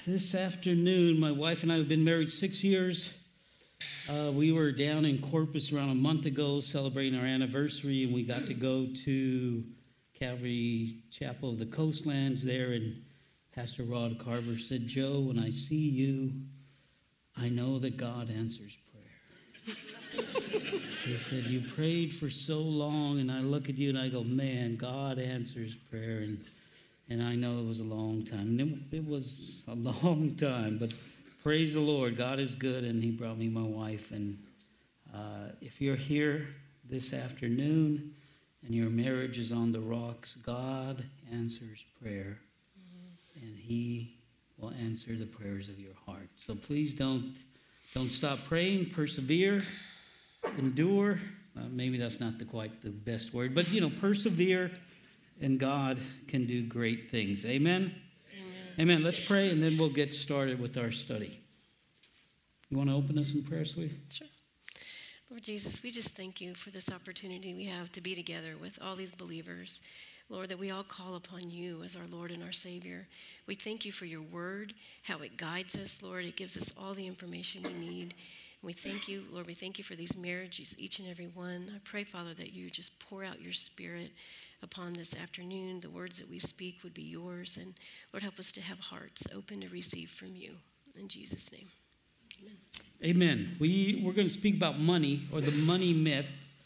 this afternoon, my wife and I have been married 6 years. We were down in Corpus around a month ago celebrating our anniversary, and we got to go to Calvary Chapel of the Coastlands there, and Pastor Rod Carver said, "Joe, when I see you, I know that God answers prayer." He said, "You prayed for so long," and I look at you and I go, "Man, God answers prayer." And I know it was a long time. And it was a long time, but praise the Lord. God is good, and he brought me my wife. And if you're here this afternoon and your marriage is on the rocks, God answers prayer, and he will answer the prayers of your heart. So please don't stop praying. Persevere, endure. Maybe that's not quite the best word, but persevere. And God can do great things. Amen? Amen. Let's pray, and then we'll get started with our study. You want to open us in prayer, sweetie? Sure. Lord Jesus, we just thank you for this opportunity we have to be together with all these believers. Lord, that we all call upon you as our Lord and our Savior. We thank you for your word, how it guides us, Lord. It gives us all the information we need. And we thank you, Lord, we thank you for these marriages, each and every one. I pray, Father, that you just pour out your Spirit upon this afternoon. The words that we speak would be yours. And Lord, help us to have hearts open to receive from you. In Jesus' name, amen. Amen. We're going to speak about money, or the money myth.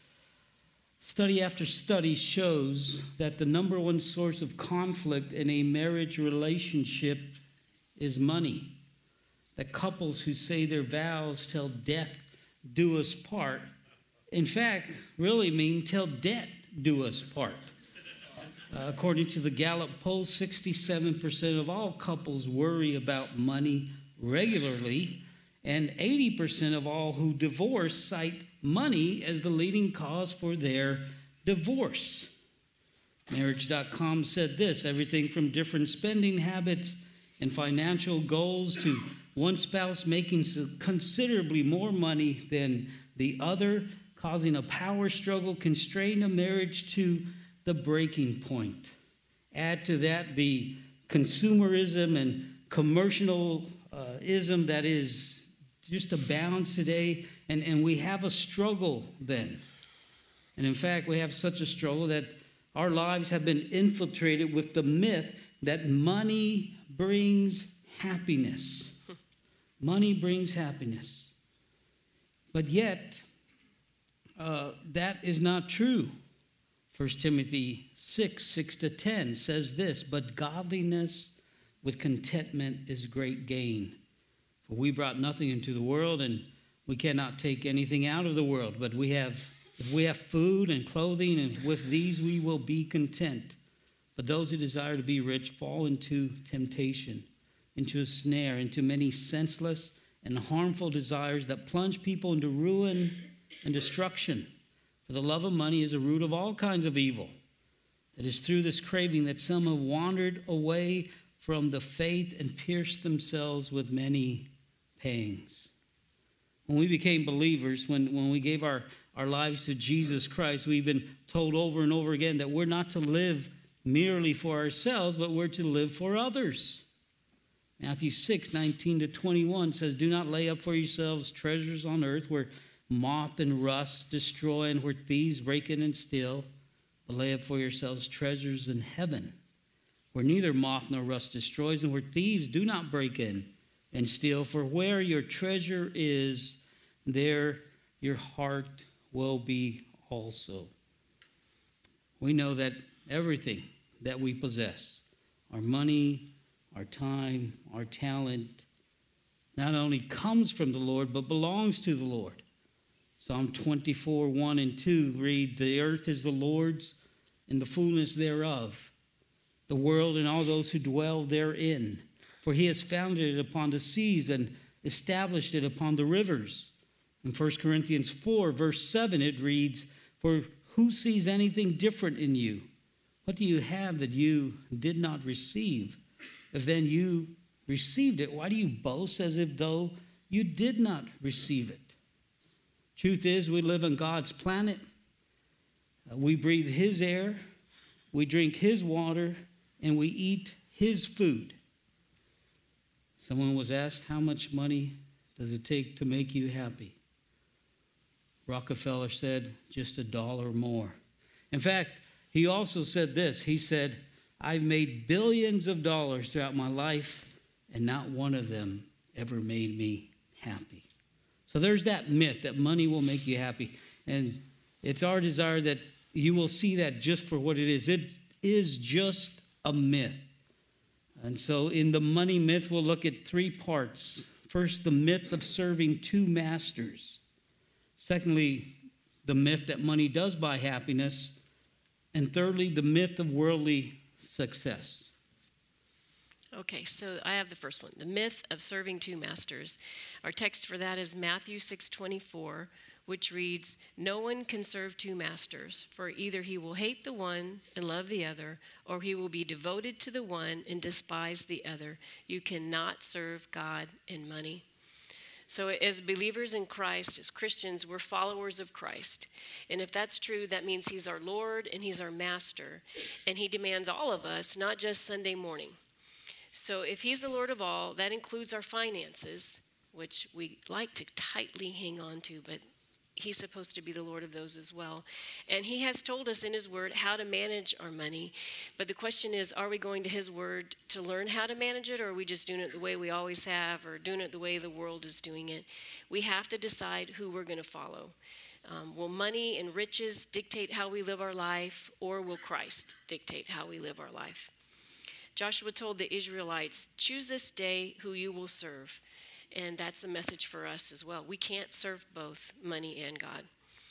Study after study shows that the number one source of conflict in a marriage relationship is money. That couples who say their vows till death do us part, in fact, really mean till debt do us part. According to the Gallup poll, 67% of all couples worry about money regularly, and 80% of all who divorce cite money as the leading cause for their divorce. Marriage.com said this: everything from different spending habits and financial goals to one spouse making considerably more money than the other, causing a power struggle, constrain a marriage to the breaking point. Add to that the consumerism and commercialism that is just abounds today, and we have a struggle then. And in fact, we have such a struggle that our lives have been infiltrated with the myth that money brings happiness. Money brings happiness. But yet, that is not true. 1 Timothy 6:6-10 says this: "But godliness with contentment is great gain. For we brought nothing into the world, and we cannot take anything out of the world. But if we have food and clothing, and with these we will be content. But those who desire to be rich fall into temptation, into a snare, into many senseless and harmful desires that plunge people into ruin and destruction. For the love of money is a root of all kinds of evil. It is through this craving that some have wandered away from the faith and pierced themselves with many pangs." When we became believers, when we gave our lives to Jesus Christ, we've been told over and over again that we're not to live merely for ourselves, but we're to live for others. Matthew 6:19-21 says, "Do not lay up for yourselves treasures on earth where moth and rust destroy and where thieves break in and steal, but lay up for yourselves treasures in heaven where neither moth nor rust destroys and where thieves do not break in and steal. For where your treasure is, there your heart will be also." We know that everything that we possess, our money, our time, our talent, not only comes from the Lord, but belongs to the Lord. Psalm 24:1-2 read, "The earth is the Lord's and the fullness thereof, the world and all those who dwell therein. For he has founded it upon the seas and established it upon the rivers." In 1 Corinthians 4:7 it reads, "For who sees anything different in you? What do you have that you did not receive? If then you received it, why do you boast as if though you did not receive it?" Truth is, we live on God's planet. We breathe his air, we drink his water, and we eat his food. Someone was asked, how much money does it take to make you happy? Rockefeller said, just $1 more. In fact, he also said this. He said, I've made billions of dollars throughout my life, and not one of them ever made me happy. So there's that myth that money will make you happy. And it's our desire that you will see that just for what it is. It is just a myth. And so in the money myth, we'll look at 3 parts. First, the myth of serving 2 masters. Secondly, the myth that money does buy happiness. And thirdly, the myth of worldly success. Okay, so I have the first one, the myth of serving 2 masters. Our text for that is Matthew 6:24, which reads, no one can serve 2 masters, for either he will hate the one and love the other, or he will be devoted to the one and despise the other. You cannot serve God and money. So as believers in Christ, as Christians, we're followers of Christ. And if that's true, that means he's our Lord and he's our master. And he demands all of us, not just Sunday morning. So if he's the Lord of all, that includes our finances, which we like to tightly hang on to, but he's supposed to be the Lord of those as well. And he has told us in his word how to manage our money. But the question is, are we going to his word to learn how to manage it, or are we just doing it the way we always have, or doing it the way the world is doing it? We have to decide who we're going to follow. Will money and riches dictate how we live our life, or will Christ dictate how we live our life? Joshua told the Israelites, choose this day who you will serve. And that's the message for us as well. We can't serve both money and God.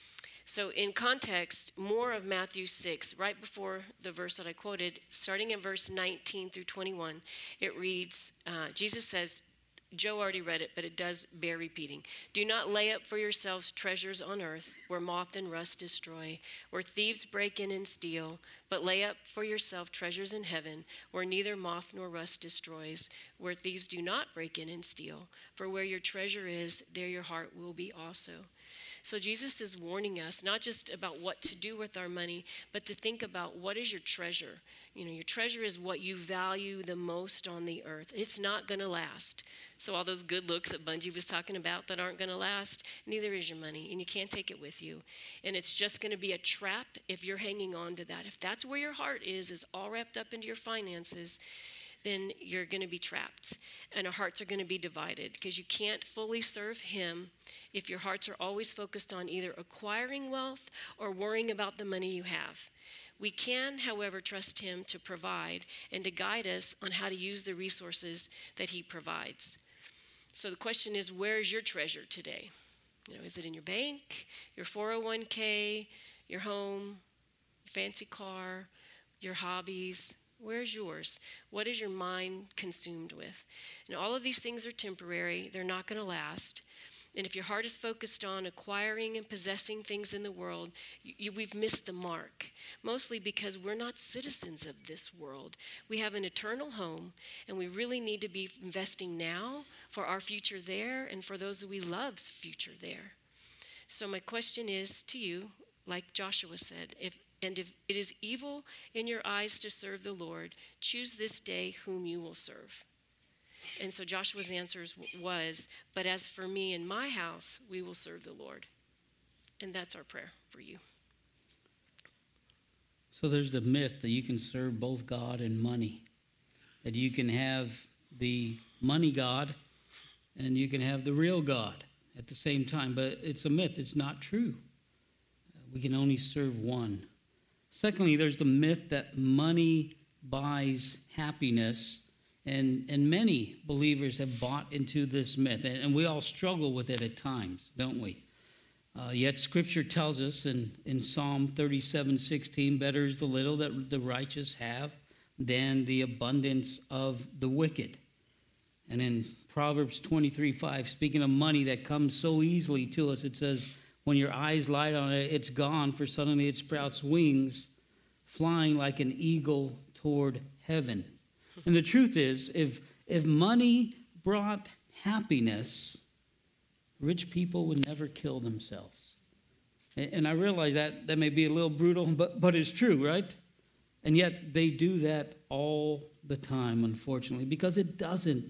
So in context, more of Matthew 6, right before the verse that I quoted, starting in verse 19 through 21, it reads, Jesus says, Joe already read it, but it does bear repeating. Do not lay up for yourselves treasures on earth where moth and rust destroy, where thieves break in and steal, but lay up for yourself treasures in heaven where neither moth nor rust destroys, where thieves do not break in and steal. For where your treasure is, there your heart will be also. So Jesus is warning us not just about what to do with our money, but to think about what is your treasure. You know, your treasure is what you value the most on the earth. It's not going to last. So all those good looks that Bungie was talking about that aren't going to last, neither is your money, and you can't take it with you. And it's just going to be a trap if you're hanging on to that. If that's where your heart is all wrapped up into your finances, then you're going to be trapped. And our hearts are going to be divided because you can't fully serve him if your hearts are always focused on either acquiring wealth or worrying about the money you have. We can, however, trust him to provide and to guide us on how to use the resources that he provides. So the question is, where is your treasure today? You know, is it in your bank, your 401k, your home, your fancy car, your hobbies? Where's yours? What is your mind consumed with? And all of these things are temporary. They're not going to last. And if your heart is focused on acquiring and possessing things in the world, we've missed the mark, mostly because we're not citizens of this world. We have an eternal home, and we really need to be investing now for our future there and for those that we love's future there. So my question is to you, like Joshua said, if it is evil in your eyes to serve the Lord, choose this day whom you will serve. And so Joshua's answer was, but as for me and my house, we will serve the Lord. And that's our prayer for you. So there's the myth that you can serve both God and money, that you can have the money God and you can have the real God at the same time. But it's a myth. It's not true. We can only serve one. Secondly, there's the myth that money buys happiness. And many believers have bought into this myth, and we all struggle with it at times, don't we? Yet Scripture tells us in Psalm 37:16, better is the little that the righteous have than the abundance of the wicked. And in Proverbs 23:5, speaking of money that comes so easily to us, it says, when your eyes light on it, it's gone, for suddenly it sprouts wings, flying like an eagle toward heaven. And the truth is, if money brought happiness, rich people would never kill themselves. And I realize that may be a little brutal, but it's true, right? And yet they do that all the time, unfortunately, because it doesn't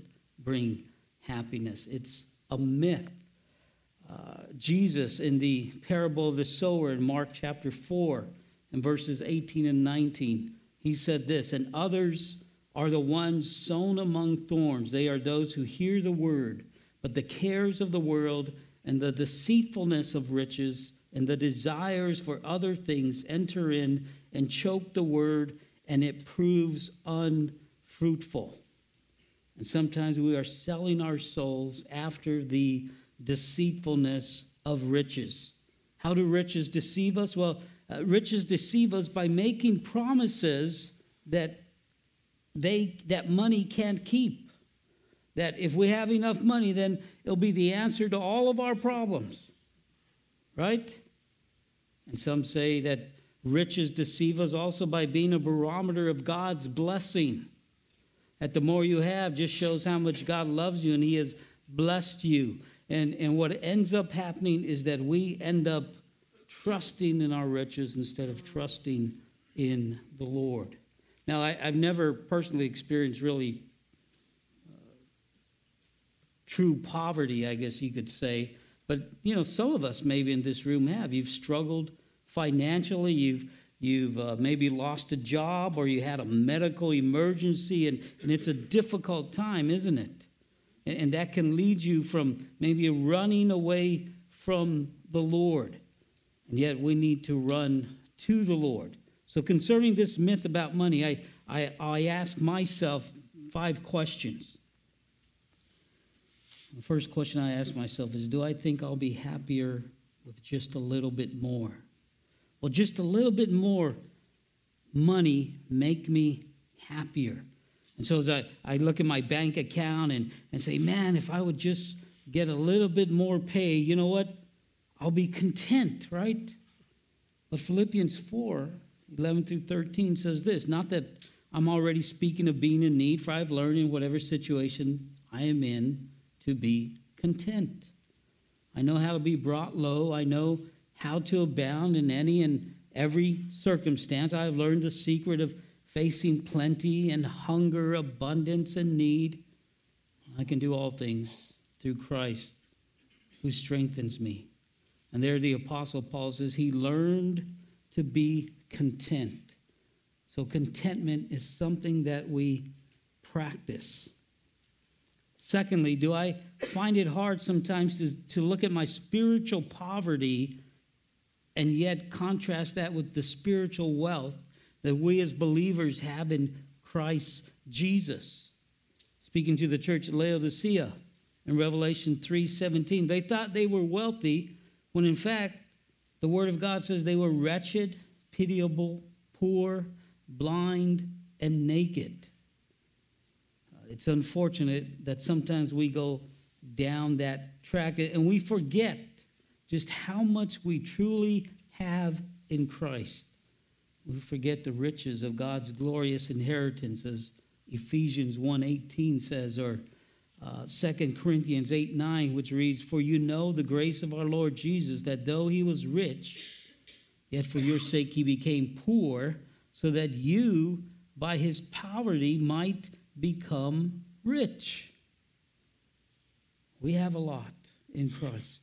bring happiness. It's a myth. Jesus, in the parable of the sower in Mark chapter 4, in verses 18 and 19, he said this, "And others are the ones sown among thorns. They are those who hear the word, but the cares of the world and the deceitfulness of riches and the desires for other things enter in and choke the word, and it proves unfruitful." And sometimes we are selling our souls after the deceitfulness of riches. How do riches deceive us? Well, riches deceive us by making promises that money can't keep. That if we have enough money, then it'll be the answer to all of our problems. Right? And some say that riches deceive us also by being a barometer of God's blessing. That the more you have just shows how much God loves you and he has blessed you. And what ends up happening is that we end up trusting in our riches instead of trusting in the Lord. Now, I've never personally experienced really true poverty, I guess you could say. But, some of us maybe in this room have. You've struggled financially. You've maybe lost a job, or you had a medical emergency, and it's a difficult time, isn't it? And that can lead you from maybe running away from the Lord. And yet we need to run to the Lord. So concerning this myth about money, I ask myself 5 questions. The first question I ask myself is, do I think I'll be happier with just a little bit more? Will just a little bit more money make me happier? And so as I look at my bank account and say, man, if I would just get a little bit more pay, you know what? I'll be content, right? But Philippians 4, 11 through 13 says this, not that I'm already speaking of being in need, for I've learned in whatever situation I am in to be content. I know how to be brought low. I know how to abound in any and every circumstance. I have learned the secret of facing plenty and hunger, abundance and need. I can do all things through Christ who strengthens me. And there the Apostle Paul says he learned to be content. So contentment is something that we practice. Secondly, do I find it hard sometimes to look at my spiritual poverty and yet contrast that with the spiritual wealth that we as believers have in Christ Jesus? Speaking to the church at Laodicea in Revelation 3:17, they thought they were wealthy when in fact the Word of God says they were wretched, pitiable, poor, blind, and naked. It's unfortunate that sometimes we go down that track and we forget just how much we truly have in Christ. We forget the riches of God's glorious inheritance, as Ephesians 1:18 says, or 2 Corinthians 8:9, which reads, "For you know the grace of our Lord Jesus, that though he was rich, yet for your sake he became poor, so that you by his poverty might become rich." We have a lot in Christ.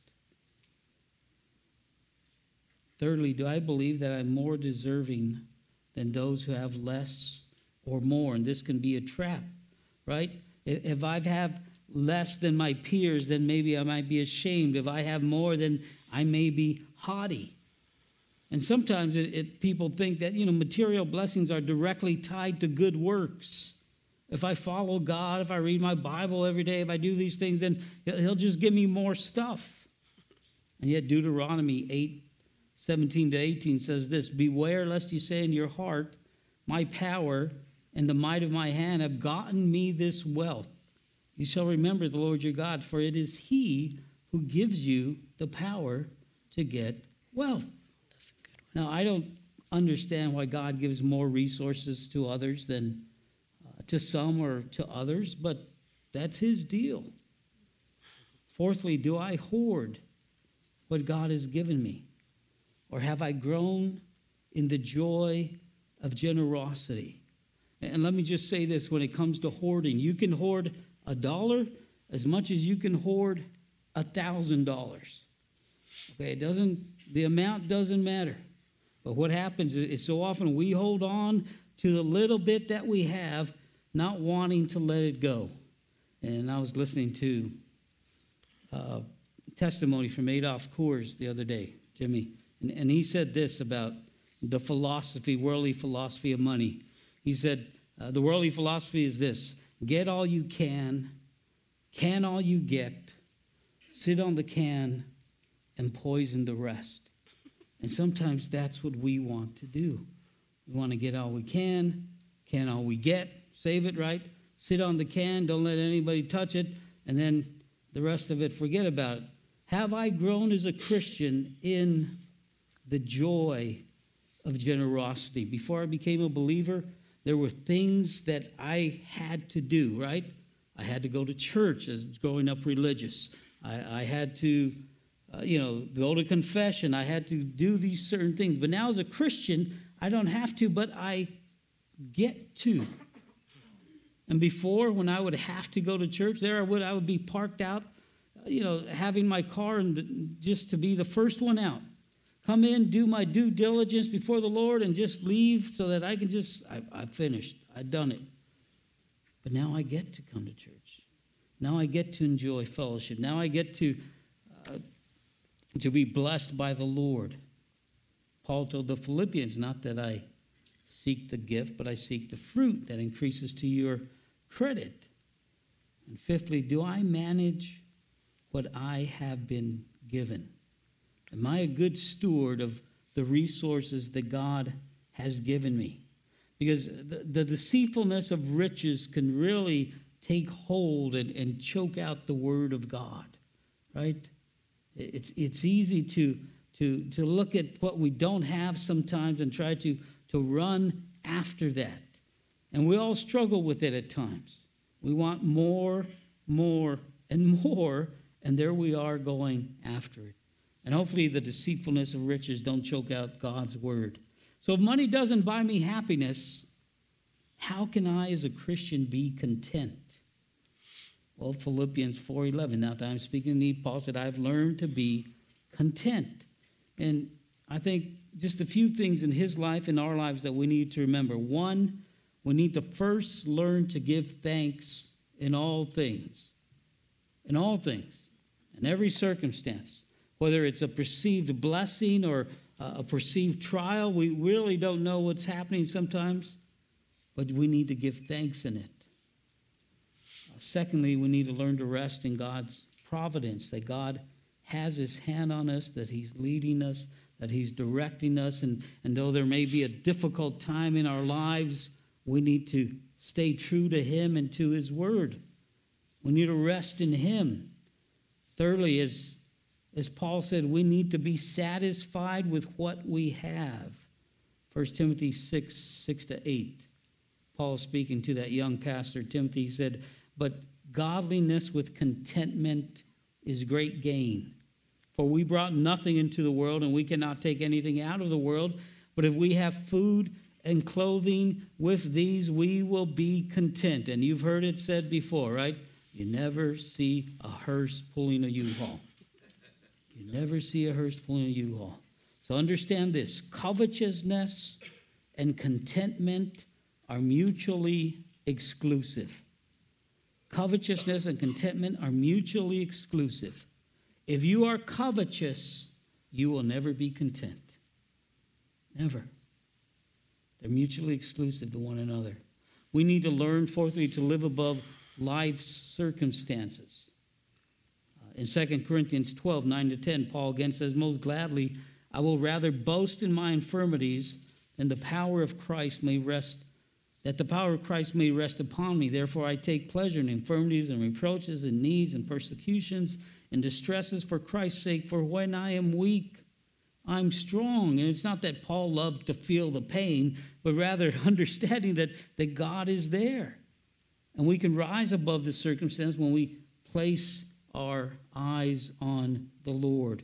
Thirdly, do I believe that I'm more deserving than those who have less or more? And this can be a trap, right? If I have less than my peers, then maybe I might be ashamed. If I have more, then I may be haughty. And sometimes people think that, material blessings are directly tied to good works. If I follow God, if I read my Bible every day, if I do these things, then he'll just give me more stuff. And yet Deuteronomy 8:17-18 says this, "Beware lest you say in your heart, my power and the might of my hand have gotten me this wealth. You shall remember the Lord your God, for it is he who gives you the power to get wealth." Now, I don't understand why God gives more resources to others than to some or to others, but that's his deal. Fourthly, do I hoard what God has given me? Or have I grown in the joy of generosity? And let me just say this, when it comes to hoarding, you can hoard $1 as much as you can hoard $1,000. Okay, the amount doesn't matter. But what happens is so often we hold on to the little bit that we have, not wanting to let it go. And I was listening to testimony from Adolf Kors the other day, Jimmy, and he said this about the worldly philosophy of money. He said, the worldly philosophy is this: get all you can all you get, sit on the can, and poison the rest. And sometimes that's what we want to do. We want to get all we can all we get, save it, right? Sit on the can, don't let anybody touch it, and then the rest of it, forget about it. Have I grown as a Christian in the joy of generosity? Before I became a believer, there were things that I had to do, right? I had to go to church as growing up religious. I had to, go to confession. I had to do these certain things. But now as a Christian, I don't have to, but I get to. And before, when I would have to go to church, I would be parked out, having my car and just to be the first one out. Come in, do my due diligence before the Lord, and just leave so that I can I've finished. I've done it. But now I get to come to church. Now I get to enjoy fellowship. Now I get to be blessed by the Lord. Paul told the Philippians, not that I seek the gift, but I seek the fruit that increases to your credit. And fifthly, do I manage what I have been given? Am I a good steward of the resources that God has given me? Because the deceitfulness of riches can really take hold and choke out the word of God, right? It's easy to look at what we don't have sometimes and try to run after that. And we all struggle with it at times. We want more, and more, and there we are going after it. And hopefully the deceitfulness of riches don't choke out God's word. So if money doesn't buy me happiness, how can I as a Christian be content? Well, Philippians 4:11, now that I'm speaking in need, Paul said, I've learned to be content. And I think just a few things in his life and our lives that we need to remember. One, we need to first learn to give thanks in all things. In all things. In every circumstance. Whether it's a perceived blessing or a perceived trial, we really don't know what's happening sometimes, but we need to give thanks in it. Secondly, we need to learn to rest in God's providence, that God has his hand on us, that he's leading us, that he's directing us, and though there may be a difficult time in our lives, we need to stay true to him and to his word. We need to rest in him. Thirdly, as Paul said, we need to be satisfied with what we have. 1 Timothy 6:6-8. Paul speaking to that young pastor, Timothy, said, but godliness with contentment is great gain. For we brought nothing into the world, and we cannot take anything out of the world. But if we have food and clothing, with these we will be content. And you've heard it said before, right? You never see a hearse pulling a U-Haul. You never see a hearse pulling a U-Haul. So understand this. Covetousness and contentment are mutually exclusive. Covetousness and contentment are mutually exclusive. If you are covetous, you will never be content. Never. They're mutually exclusive to one another. We need to learn, fourthly, to live above life's circumstances. In 2 Corinthians 12:9-10, Paul again says, most gladly, I will rather boast in my infirmities than the power of Christ may rest, that the power of Christ may rest upon me. Therefore, I take pleasure in infirmities and reproaches and needs and persecutions and distresses for Christ's sake. For when I am weak, I'm strong. And it's not that Paul loved to feel the pain, but rather understanding that God is there. And we can rise above the circumstance when we place our eyes on the Lord.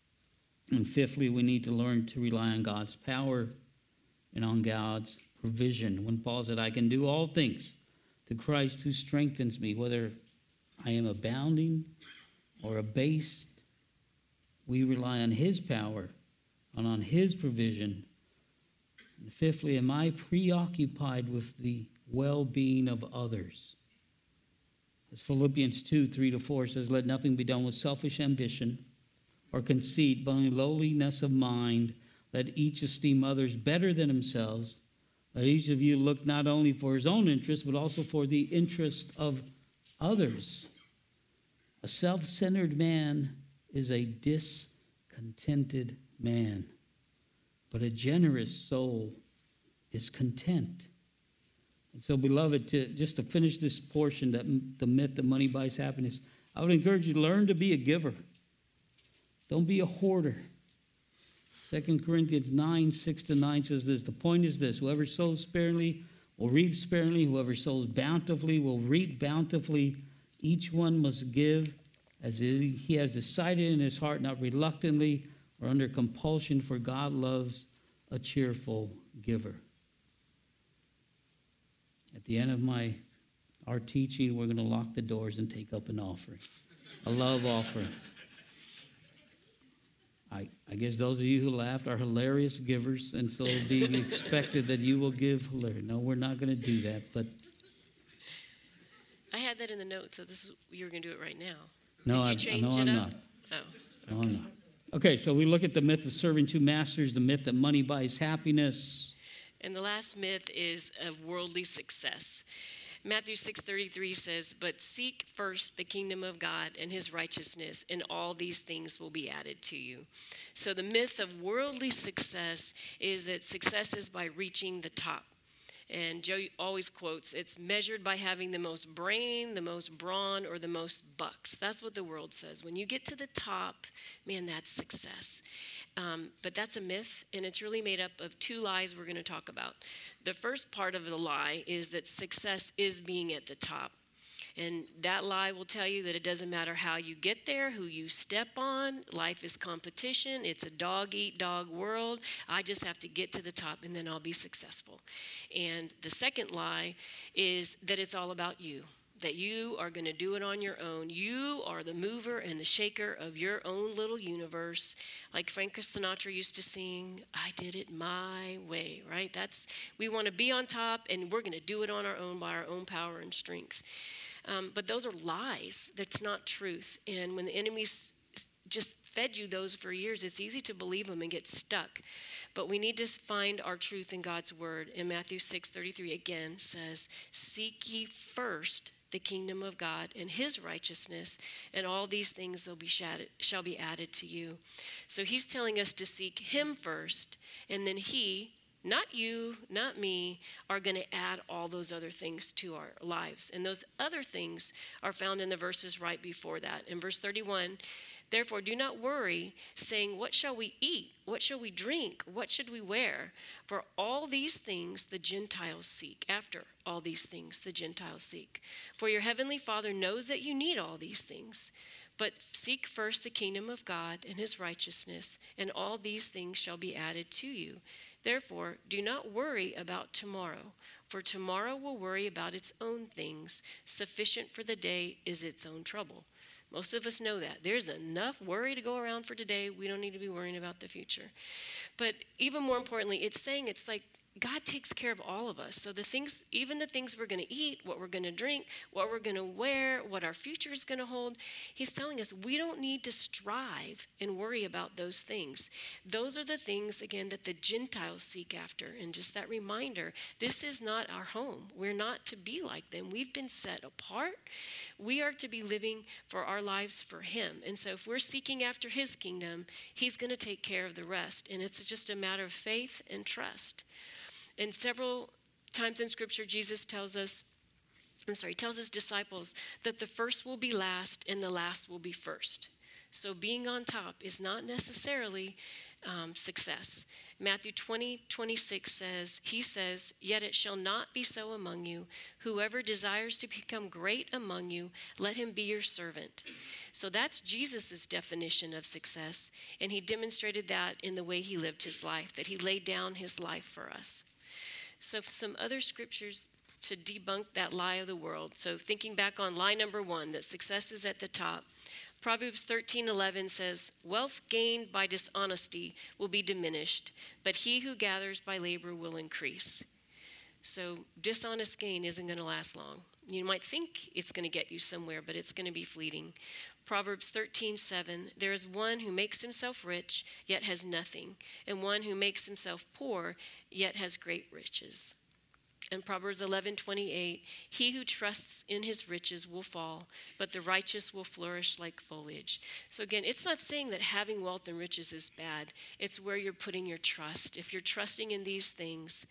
And fifthly, we need to learn to rely on God's power and on God's provision. When Paul said, I can do all things through Christ who strengthens me, whether I am abounding or abased, we rely on his power and on his provision. And fifthly, am I preoccupied with the well-being of others? As Philippians 2:3-4 says, let nothing be done with selfish ambition or conceit, but in lowliness of mind, let each esteem others better than themselves. Let each of you look not only for his own interest, but also for the interest of others. A self-centered man is a discontented man, but a generous soul is content. And so, beloved, just to finish this portion, that the myth that money buys happiness, I would encourage you to learn to be a giver. Don't be a hoarder. 2 Corinthians 9:6-9 says this, the point is this, whoever sows sparingly will reap sparingly, whoever sows bountifully will reap bountifully. Each one must give as he has decided in his heart, not reluctantly or under compulsion, for God loves a cheerful giver. At the end of our teaching, we're going to lock the doors and take up an offering, a love offering. I guess those of you who laughed are hilarious givers, and so it'll be expected that you will give hilarious. No, we're not going to do that, but I had that in the notes, so you were going to do it right now. No, Did you change I'm it up? not. Oh, No, I'm not. Okay, so we look at the myth of serving two masters, the myth that money buys happiness. and the last myth is of worldly success. Matthew 6:33 says, but seek first the kingdom of God and his righteousness, and all these things will be added to you. So the myth of worldly success is that success is by reaching the top. And Joe always quotes, it's measured by having the most brain, the most brawn, or the most bucks. That's what the world says. When you get to the top, man, that's success. But that's a myth, and it's really made up of two lies we're going to talk about. The first part of the lie is that success is being at the top. And that lie will tell you that it doesn't matter how you get there, who you step on. Life is competition. It's a dog-eat-dog world. I just have to get to the top, and then I'll be successful. And the second lie is that it's all about you, that you are going to do it on your own. You are the mover and the shaker of your own little universe. Like Frank Sinatra used to sing, I did it my way, right? We want to be on top, and we're going to do it on our own by our own power and strength. But those are lies. That's not truth. And when the enemy's just fed you those for years, it's easy to believe them and get stuck. But we need to find our truth in God's word. And Matthew 6:33 again says, seek ye first the kingdom of God and his righteousness, and all these things shall be added to you. So he's telling us to seek him first, and then he, not you, not me, are going to add all those other things to our lives. And those other things are found in the verses right before that. In verse 31, therefore do not worry, saying, what shall we eat? What shall we drink? What should we wear? For all these things the Gentiles seek. After all these things the Gentiles seek. For your heavenly Father knows that you need all these things. But seek first the kingdom of God and his righteousness, and all these things shall be added to you. Therefore, do not worry about tomorrow, for tomorrow will worry about its own things. Sufficient for the day is its own trouble. Most of us know that. There's enough worry to go around for today. We don't need to be worrying about the future. But even more importantly, it's like God takes care of all of us. So the things, even the things we're going to eat, what we're going to drink, what we're going to wear, what our future is going to hold, he's telling us we don't need to strive and worry about those things. Those are the things, again, that the Gentiles seek after. And just that reminder, this is not our home. We're not to be like them. We've been set apart. We are to be living for our lives for him. And so if we're seeking after his kingdom, he's going to take care of the rest. And it's just a matter of faith and trust. And several times in Scripture, Jesus tells his disciples that the first will be last and the last will be first. So being on top is not necessarily success. Matthew 20:26 says, yet it shall not be so among you. Whoever desires to become great among you, let him be your servant. So that's Jesus' definition of success. And he demonstrated that in the way he lived his life, that he laid down his life for us. So some other scriptures to debunk that lie of the world. So thinking back on lie number 1, that success is at the top. Proverbs 13:11 says, wealth gained by dishonesty will be diminished, but he who gathers by labor will increase. So dishonest gain isn't going to last long. You might think it's going to get you somewhere, but it's going to be fleeting. Proverbs 13:7, there is one who makes himself rich, yet has nothing, and one who makes himself poor, yet has great riches. And Proverbs 11:28, he who trusts in his riches will fall, but the righteous will flourish like foliage. So again, it's not saying that having wealth and riches is bad. It's where you're putting your trust. If you're trusting in these things,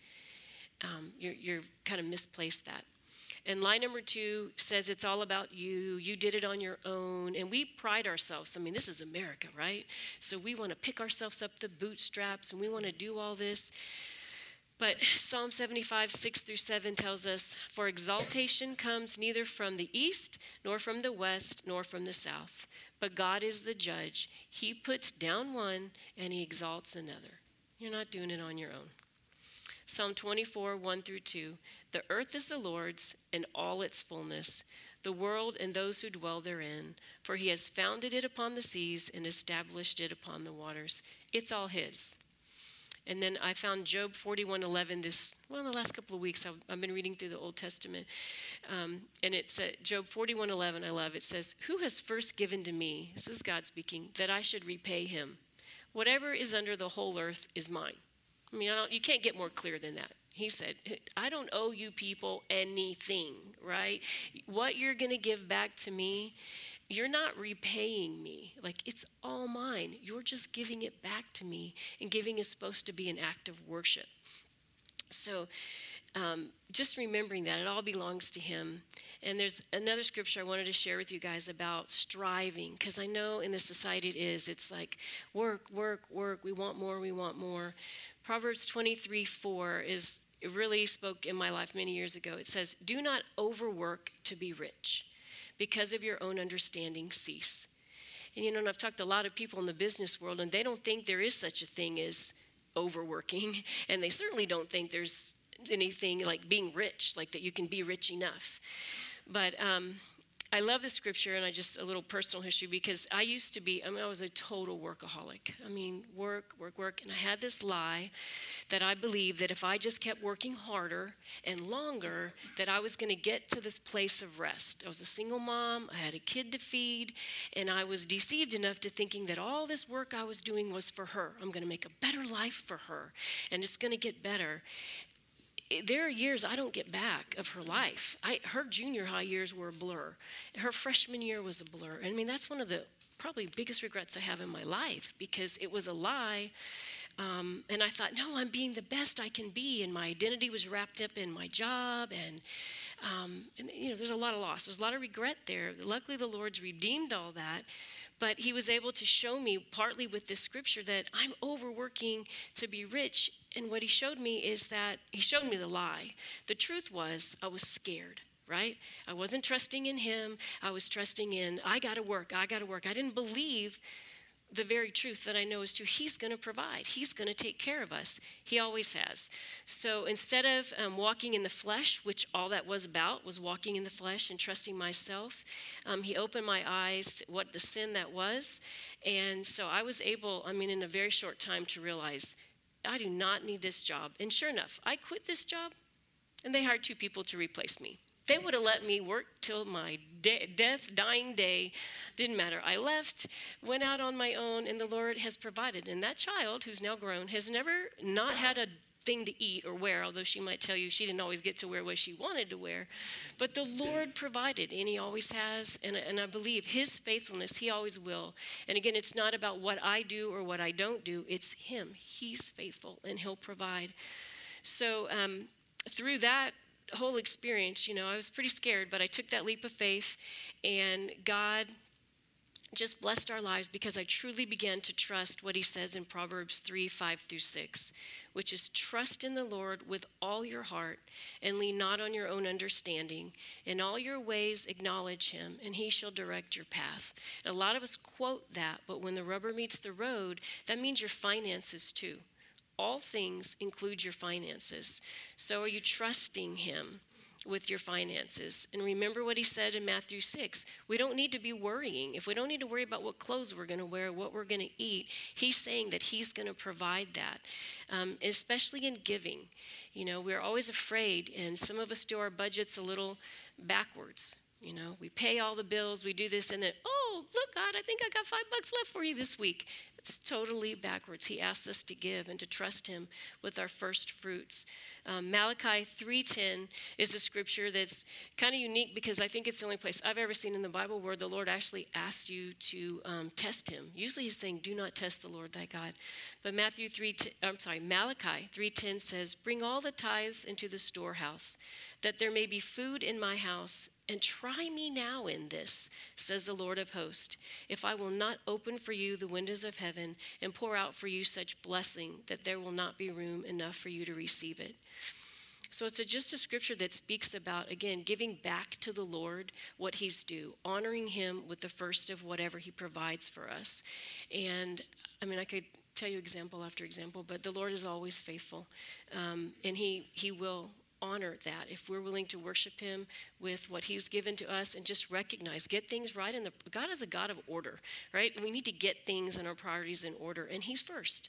you're kind of misplaced that. And lie number 2 says it's all about you. You did it on your own. And we pride ourselves. I mean, this is America, right? So we want to pick ourselves up the bootstraps and we want to do all this. But Psalm 75:6-7 tells us, for exaltation comes neither from the east, nor from the west, nor from the south. But God is the judge. He puts down one and he exalts another. You're not doing it on your own. Psalm 24:1-2, the earth is the Lord's and all its fullness, the world and those who dwell therein. For he has founded it upon the seas and established it upon the waters. It's all his. And then I found Job 41:11 the last couple of weeks. I've been reading through the Old Testament. And it's Job 41:11, I love. It says, who has first given to me, this is God speaking, that I should repay him? Whatever is under the whole earth is mine. I mean, you can't get more clear than that. He said, I don't owe you people anything, right? What you're going to give back to me, you're not repaying me. Like, it's all mine. You're just giving it back to me, and giving is supposed to be an act of worship. So just remembering that it all belongs to him. And there's another scripture I wanted to share with you guys about striving, because I know in this society it's like work, we want more. Proverbs 23:4 it really spoke in my life many years ago. It says, do not overwork to be rich. Because of your own understanding, cease. And I've talked to a lot of people in the business world, and they don't think there is such a thing as overworking. And they certainly don't think there's anything like being rich, like that you can be rich enough. But I love this scripture, and a little personal history, because I was a total workaholic. I mean, work. And I had this lie that I believed that if I just kept working harder and longer, that I was going to get to this place of rest. I was a single mom. I had a kid to feed, and I was deceived enough to thinking that all this work I was doing was for her. I'm going to make a better life for her, and it's going to get better. There are years I don't get back of her life. Her junior high years were a blur. Her freshman year was a blur. I mean, that's one of the probably biggest regrets I have in my life, because it was a lie. And I thought, no, I'm being the best I can be. And my identity was wrapped up in my job. And there's a lot of loss. There's a lot of regret there. Luckily, the Lord's redeemed all that. But he was able to show me, partly with this scripture, that I'm overworking to be rich. And what he showed me is that he showed me the lie. The truth was I was scared, right? I wasn't trusting in him. I was trusting in, I got to work. I didn't believe the very truth that I know is true. He's going to provide. He's going to take care of us. He always has. So instead of walking in the flesh, which all that was about was walking in the flesh and trusting myself, he opened my eyes to what the sin that was. And so I was able, in a very short time, to realize I do not need this job. And sure enough, I quit this job, and they hired 2 people to replace me. They would have let me work till my dying day. Didn't matter. I left, went out on my own, and the Lord has provided. And that child, who's now grown, has never not had a thing to eat or wear, although she might tell you she didn't always get to wear what she wanted to wear. But the Lord provided, and he always has. And I believe his faithfulness, he always will. And again, it's not about what I do or what I don't do. It's him. He's faithful, and he'll provide. So through that whole experience, I was pretty scared, but I took that leap of faith, and God just blessed our lives because I truly began to trust what he says in Proverbs 3:5-6, which is trust in the Lord with all your heart and lean not on your own understanding. In all your ways acknowledge him, and he shall direct your path. And a lot of us quote that, but when the rubber meets the road, that means your finances too. All things include your finances. So are you trusting him? with your finances. And remember what he said in Matthew 6. We don't need to be worrying. If we don't need to worry about what clothes we're going to wear, what we're going to eat, he's saying that he's going to provide that, especially in giving. You know, we're always afraid, and some of us do our budgets a little backwards. You know, we pay all the bills, we do this, and then, oh, look, God, I think I got $5 left for you this week. It's totally backwards. He asks us to give and to trust him with our first fruits. Malachi 3:10 is a scripture that's kind of unique because I think it's the only place I've ever seen in the Bible where the Lord actually asks you to test him. Usually he's saying, do not test the Lord thy God. But Malachi 3:10 says, bring all the tithes into the storehouse, that there may be food in my house, and try me now in this, says the Lord of hosts, if I will not open for you the windows of heaven and pour out for you such blessing that there will not be room enough for you to receive it. So it's just a scripture that speaks about, again, giving back to the Lord what he's due, honoring him with the first of whatever he provides for us. And I mean, I could tell you example after example, but the Lord is always faithful, and he will honor that if we're willing to worship him with what he's given to us and just recognize, get things right. God is a God of order, right? We need to get things and our priorities in order, and he's first.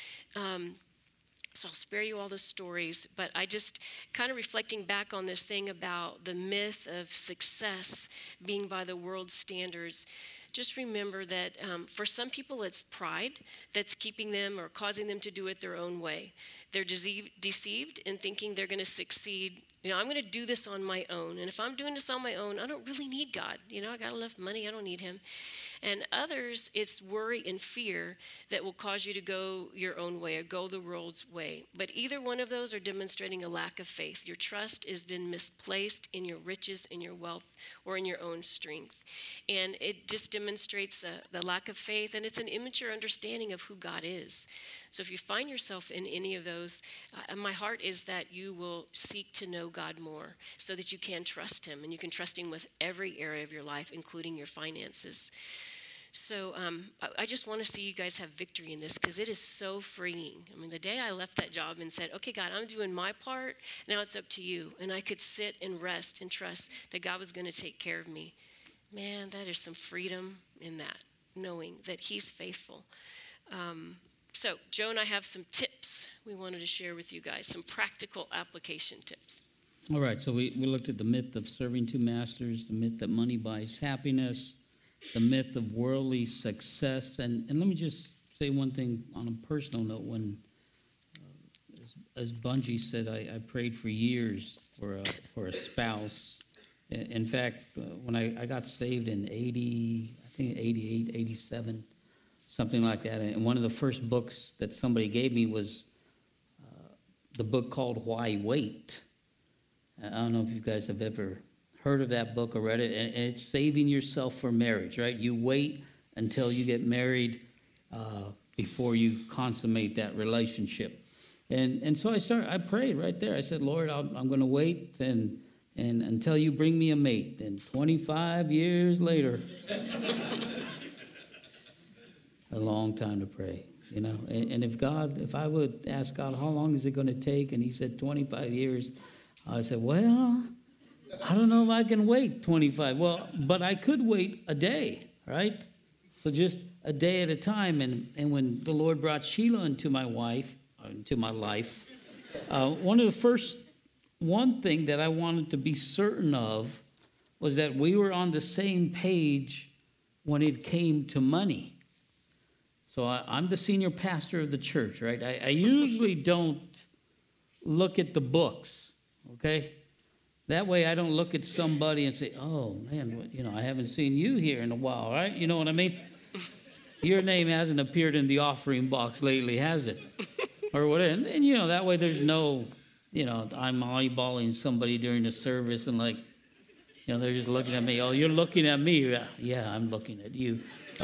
So I'll spare you all the stories, but I just kind of reflecting back on this thing about the myth of success being by the world's standards. Just remember that for some people it's pride that's keeping them or causing them to do it their own way. They're deceived in thinking they're going to succeed. You know, I'm going to do this on my own. And if I'm doing this on my own, I don't really need God. You know, I got enough money. I don't need him. And others, it's worry and fear that will cause you to go your own way or go the world's way. But either one of those are demonstrating a lack of faith. Your trust has been misplaced in your riches, in your wealth, or in your own strength. And it just demonstrates the lack of faith, and it's an immature understanding of who God is. So if you find yourself in any of those, my heart is that you will seek to know God more so that you can trust him, and you can trust him with every area of your life, including your finances. So I just want to see you guys have victory in this because it is so freeing. I mean, the day I left that job and said, okay, God, I'm doing my part. Now it's up to you. And I could sit and rest and trust that God was going to take care of me. Man, that is some freedom in that, knowing that he's faithful. So Joe and I have some tips we wanted to share with you guys, some practical application tips. All right, so we looked at the myth of serving two masters, the myth that money buys happiness, the myth of worldly success. And let me just say one thing on a personal note. When, as Bungie said, I prayed for years for a spouse. In fact, when I got saved in 88, 87, something like that. And one of the first books that somebody gave me was the book called Why Wait? I don't know if you guys have ever heard of that book or read it. And it's saving yourself for marriage, right? You wait until you get married before you consummate that relationship. And so I prayed right there. I said, Lord, I'm going to wait and until you bring me a mate. And 25 years later, a long time to pray, you know. And if I would ask God, how long is it going to take? And he said 25 years. I said, well, I don't know if I can wait 25. Well, but I could wait a day, right? So just a day at a time. And when the Lord brought Sheila into my life, one thing that I wanted to be certain of was that we were on the same page when it came to money. So I'm the senior pastor of the church, right? I usually don't look at the books, okay? That way I don't look at somebody and say, oh, man, you know, I haven't seen you here in a while, right? You know what I mean? Your name hasn't appeared in the offering box lately, has it? Or whatever. And then, you know, that way there's no, you know, I'm eyeballing somebody during the service and like, you know, they're just looking at me. Oh, you're looking at me. Yeah, I'm looking at you.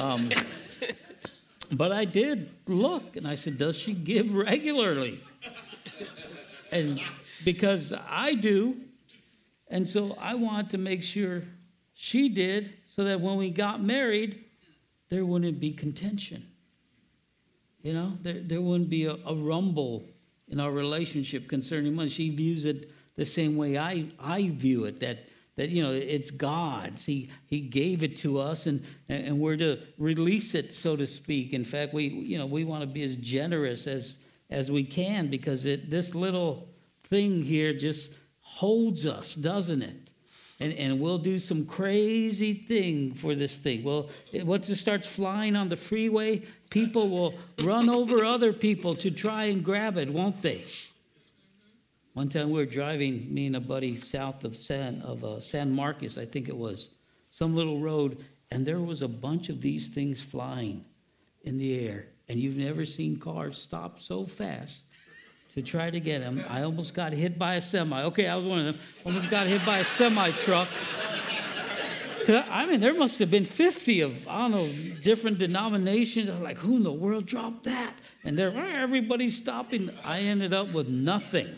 But I did look, and I said, does she give regularly? And because I do, and so I wanted to make sure she did so that when we got married, there wouldn't be contention. You know, there wouldn't be a rumble in our relationship concerning money. She views it the same way I view it, that it's God's. He gave it to us, and we're to release it, so to speak. In fact, we want to be as generous as we can, because this little thing here just holds us, doesn't it? And we'll do some crazy thing for this thing. Well, once it starts flying on the freeway, people will run over other people to try and grab it, won't they? One time we were driving, me and a buddy, south of San Marcos, I think it was, some little road, and there was a bunch of these things flying in the air. And you've never seen cars stop so fast to try to get them. I almost got hit by a semi. Okay, I was one of them. Almost got hit by a semi truck. I mean, there must have been 50 of, I don't know, different denominations. I was like, who in the world dropped that? And everybody's stopping. I ended up with nothing.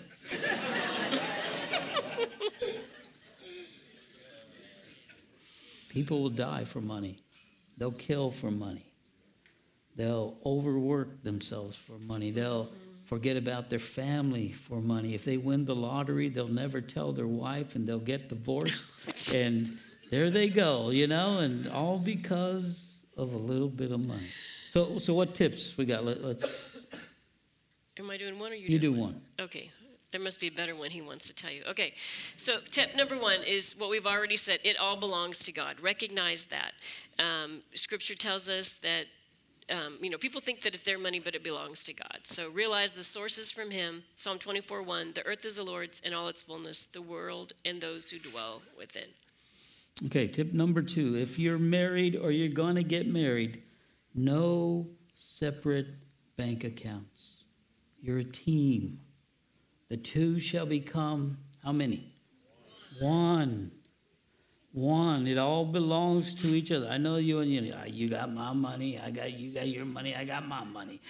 People will die for money. They'll kill for money. They'll overwork themselves for money. They'll forget about their family for money. If they win the lottery, they'll never tell their wife, and they'll get divorced. And there they go, and all because of a little bit of money. So what tips we got? Let's. Am I doing one or you do one? Okay. There must be a better one he wants to tell you. Okay, so tip number one is what we've already said. It all belongs to God. Recognize that. Scripture tells us that, people think that it's their money, but it belongs to God. So realize the source is from him. Psalm 24:1, the earth is the Lord's and all its fullness, the world and those who dwell within. Okay, tip number 2. If you're married or you're going to get married, no separate bank accounts. You're a team. The two shall become, how many? One. It all belongs to each other. I know you and you got my money, you got your money, I got my money.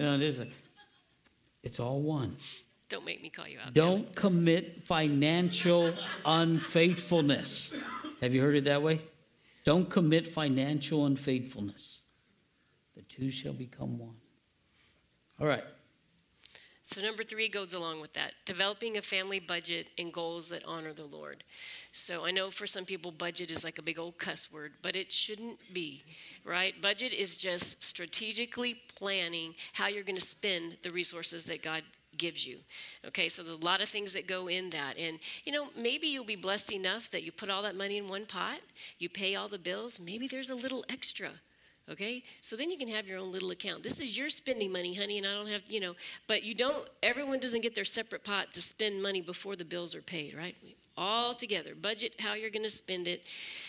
It's all one. Don't make me call you out. Don't commit financial unfaithfulness. Have you heard it that way? Don't commit financial unfaithfulness. The two shall become one. All right. So number 3 goes along with that, developing a family budget and goals that honor the Lord. So I know for some people budget is like a big old cuss word, but it shouldn't be, right? Budget is just strategically planning how you're going to spend the resources that God gives you. Okay, so there's a lot of things that go in that. And, maybe you'll be blessed enough that you put all that money in one pot, you pay all the bills, maybe there's a little extra. Okay, so then you can have your own little account. This is your spending money, honey, and I don't have, but everyone doesn't get their separate pot to spend money before the bills are paid, right? All together, budget how you're going to spend it,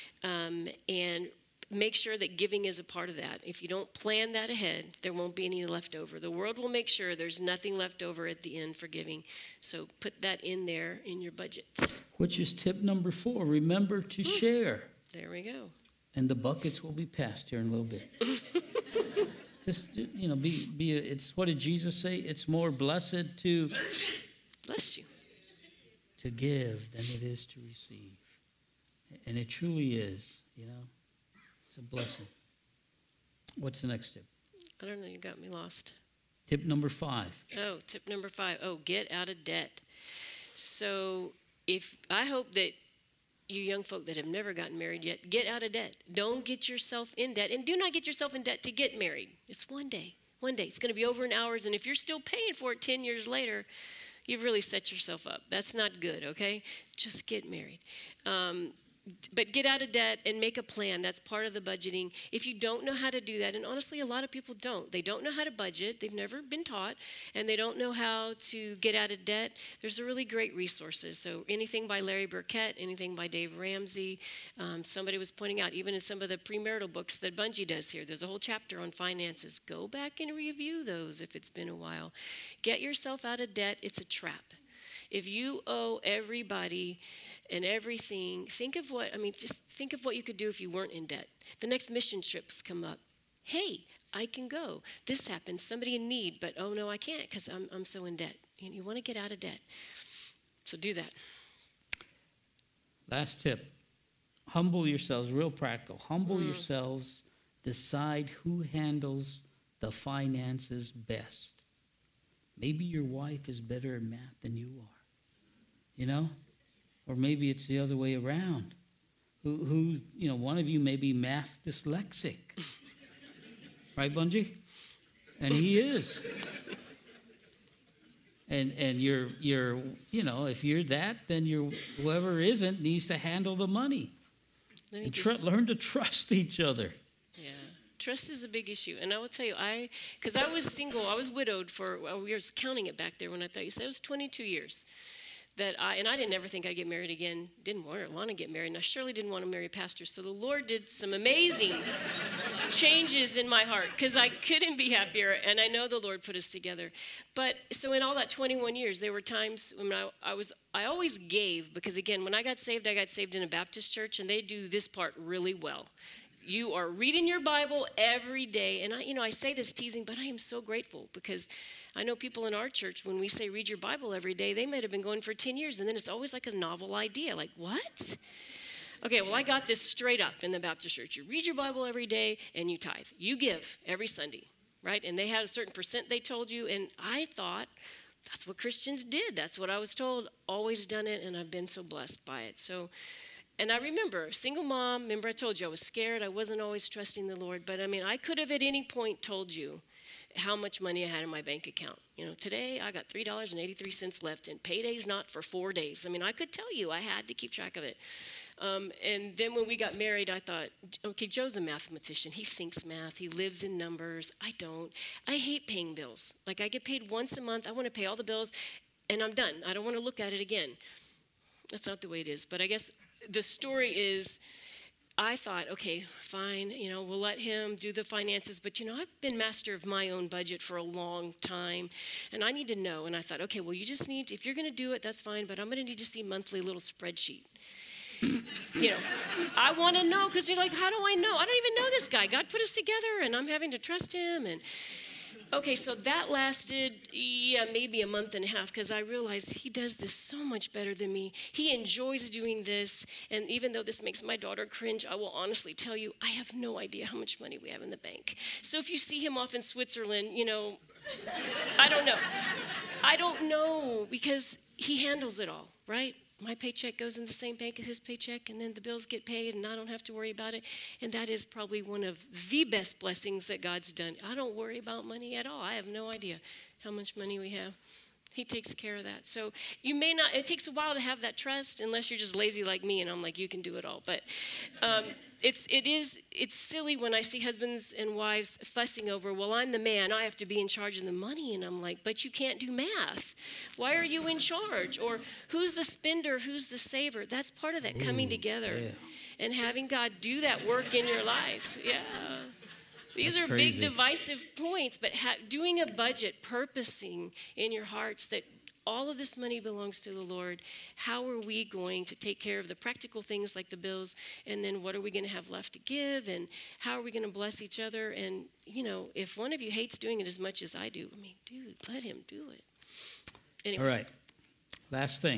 and make sure that giving is a part of that. If you don't plan that ahead, there won't be any left over. The world will make sure there's nothing left over at the end for giving. So put that in there in your budget. Which is tip number 4. Remember to share. There we go. And the buckets will be passed here in a little bit. Just, it's, what did Jesus say? It's more blessed to bless you, to give than it is to receive. And it truly is, it's a blessing. What's the next tip? I don't know, you got me lost. Tip number 5. Oh, tip number 5. Oh, get out of debt. So I hope that you young folk that have never gotten married yet, get out of debt. Don't get yourself in debt. And do not get yourself in debt to get married. It's one day. It's going to be over in hours. And if you're still paying for it 10 years later, you've really set yourself up. That's not good, okay? Just get married. But get out of debt and make a plan. That's part of the budgeting. If you don't know how to do that, and honestly, a lot of people don't. They don't know how to budget. They've never been taught, and they don't know how to get out of debt. There's really great resources. So anything by Larry Burkett, anything by Dave Ramsey. Somebody was pointing out, even in some of the premarital books that Bungie does here, there's a whole chapter on finances. Go back and review those if it's been a while. Get yourself out of debt. It's a trap. If you owe everybody and everything, just think of what you could do if you weren't in debt. The next mission trips come up. Hey, I can go. This happens, somebody in need, but oh no, I can't because I'm so in debt. You want to get out of debt. So do that. Last tip. Humble yourselves, real practical. Humble yourselves. Decide who handles the finances best. Maybe your wife is better at math than you are. you know? Or maybe it's the other way around. Who one of you may be math dyslexic. Right, Bungie? And he is. And you're if you're that, then whoever isn't needs to handle the money. Learn to trust each other. Yeah. Trust is a big issue. And I will tell you, because I was single, I was widowed we were counting it back there when I thought you said it was 22 years. I didn't ever think I'd get married again. Didn't want to get married, and I surely didn't want to marry a pastor. So the Lord did some amazing changes in my heart because I couldn't be happier, and I know the Lord put us together. But so in all that 21 years, there were times when I always gave because, again, when I got saved in a Baptist church, and they do this part really well. You are reading your Bible every day, and I say this teasing, but I am so grateful because I know people in our church, when we say read your Bible every day, they might have been going for 10 years, and then it's always like a novel idea. Like, what? Okay, well, I got this straight up in the Baptist church. You read your Bible every day, and you tithe. You give every Sunday, right? And they had a certain percent they told you, and I thought that's what Christians did. That's what I was told. Always done it, and I've been so blessed by it. And I remember, single mom, remember I told you I was scared. I wasn't always trusting the Lord. But, I could have at any point told you how much money I had in my bank account. Today I got $3.83 left, and payday's not for 4 days. I could tell you. I had to keep track of it. And then when we got married, I thought, okay, Joe's a mathematician. He thinks math. He lives in numbers. I don't. I hate paying bills. Like, I get paid once a month. I want to pay all the bills, and I'm done. I don't want to look at it again. That's not the way it is. But I guess the story is, I thought, okay, fine, we'll let him do the finances. But, I've been master of my own budget for a long time, and I need to know. And I thought, okay, well, you just need to, if you're going to do it, that's fine, but I'm going to need to see monthly little spreadsheet. I want to know, because you're like, how do I know? I don't even know this guy. God put us together, and I'm having to trust him. And okay, so that lasted, maybe a month and a half, because I realized he does this so much better than me. He enjoys doing this, and even though this makes my daughter cringe, I will honestly tell you, I have no idea how much money we have in the bank. So if you see him off in Switzerland, I don't know. I don't know, because he handles it all, right? My paycheck goes in the same bank as his paycheck, and then the bills get paid, and I don't have to worry about it. And that is probably one of the best blessings that God's done. I don't worry about money at all. I have no idea how much money we have. He takes care of that. So you may not, it takes a while to have that trust unless you're just lazy like me, and I'm like, you can do it all. But it's silly when I see husbands and wives fussing over, well, I'm the man, I have to be in charge of the money. And I'm like, but you can't do math. Why are you in charge? Or who's the spender, who's the saver? That's part of that coming together and having God do that work in your life. Yeah. These are big divisive points, but doing a budget, purposing in your hearts that all of this money belongs to the Lord. How are we going to take care of the practical things like the bills? And then what are we going to have left to give? And how are we going to bless each other? And, if one of you hates doing it as much as I do, dude, let him do it. Anyway. All right. Last thing.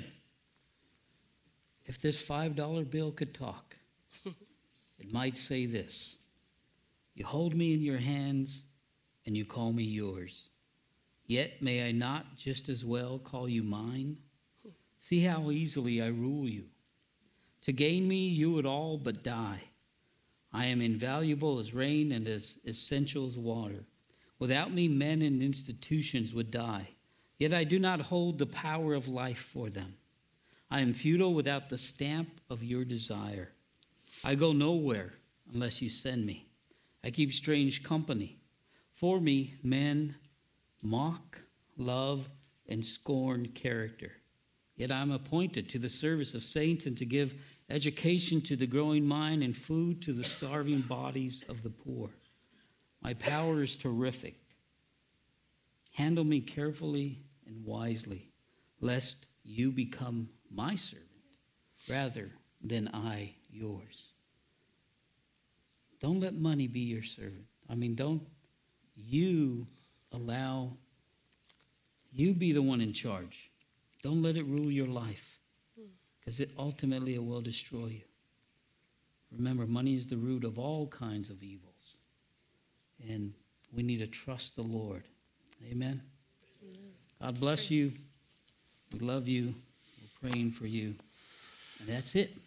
If this $5 bill could talk, it might say this. You hold me in your hands, and you call me yours. Yet may I not just as well call you mine? See how easily I rule you. To gain me, you would all but die. I am invaluable as rain and as essential as water. Without me, men and institutions would die. Yet I do not hold the power of life for them. I am futile without the stamp of your desire. I go nowhere unless you send me. I keep strange company. For me, men mock, love, and scorn character. Yet I am appointed to the service of saints and to give education to the growing mind and food to the starving bodies of the poor. My power is terrific. Handle me carefully and wisely, lest you become my servant rather than I yours. Don't let money be your servant. Don't you allow you be the one in charge. Don't let it rule your life, because it will destroy you. Remember, money is the root of all kinds of evils, and we need to trust the Lord. Amen. God bless you. We love you. We'll praying for you. And that's it.